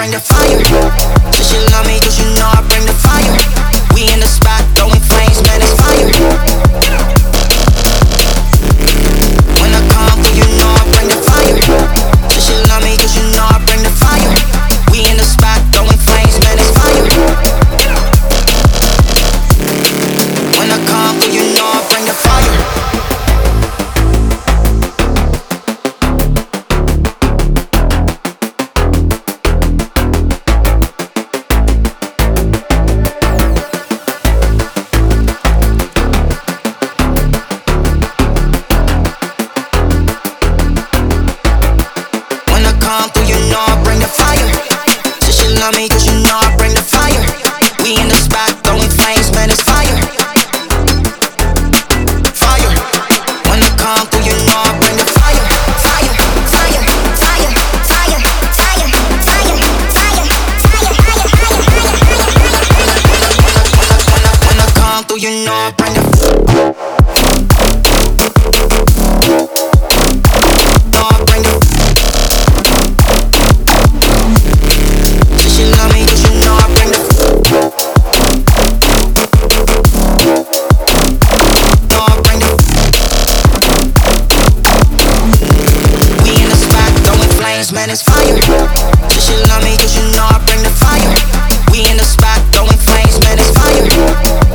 bring the fire. Said she love me cause you know I bring the fire. We in the spot throwing flames, man, it's fire. When I come through, you know I bring the fire. Said she love me cause you know I bring the fire. We in the spot throwing flames, man, it's fire. When I come through, you know I bring the fire. Love me cause you know I bring the fire. We in the spot throwing flames, man, it's fire. Fire. When I come through, you know I bring the fire. Fire, fire, fire, fire, fire, fire, fire, fire, fire, fire. When I come through, you know I bring the man, it's fire. Said she love me cause you know I bring the fire. We in the spot throwing flames, man, it's fire.